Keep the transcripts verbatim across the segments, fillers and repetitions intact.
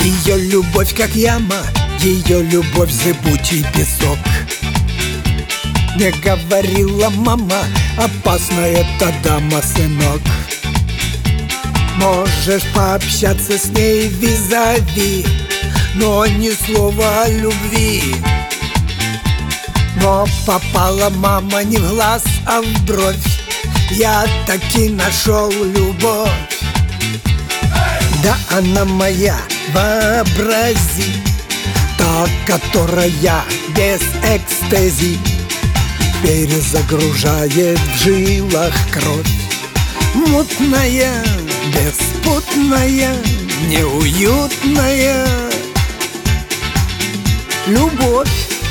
Ее любовь как яма, ее любовь зыбучий песок. Мне говорила мама, опасная эта дама, сынок. Можешь пообщаться с ней визави, но ни слова о любви. Но попала мама не в глаз, а в бровь. Я таки нашел любовь. Да она моя, вообрази, та, которая без экстази перезагружает в жилах кровь. Мутная, беспутная, неуютная любовь.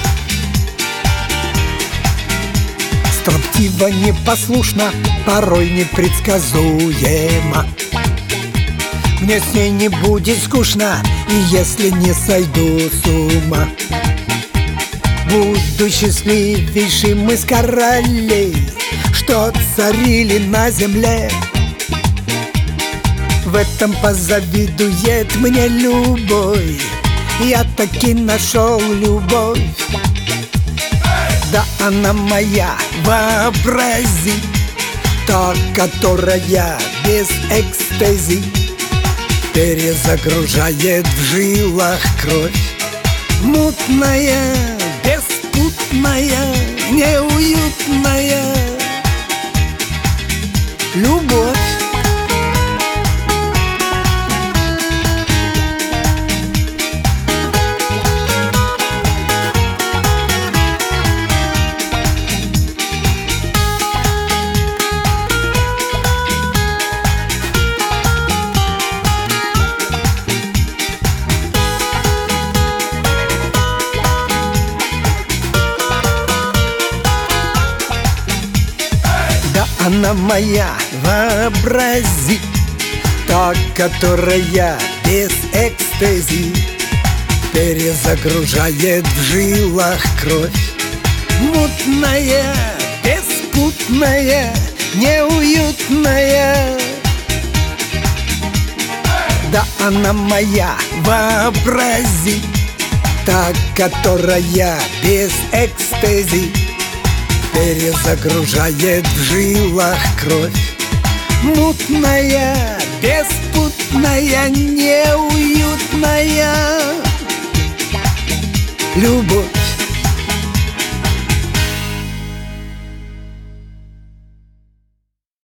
Строптива, непослушна, порой непредсказуема. Мне с ней не будет скучно, и если не сойду с ума. Буду счастливейшим из королей, что царили на земле. В этом позавидует мне любовь. Я таки нашел любовь. Да она моя, вообрази, та, которая без экстази перезагружает в жилах кровь. Мутная, беспутная, неуютная любовь. Она моя, вообрази, та, которая без экстази перезагружает в жилах кровь. Мутная, беспутная, неуютная. Да она моя, вообрази, та, которая без экстази перезагружает в жилах кровь. Мутная, беспутная, неуютная любовь.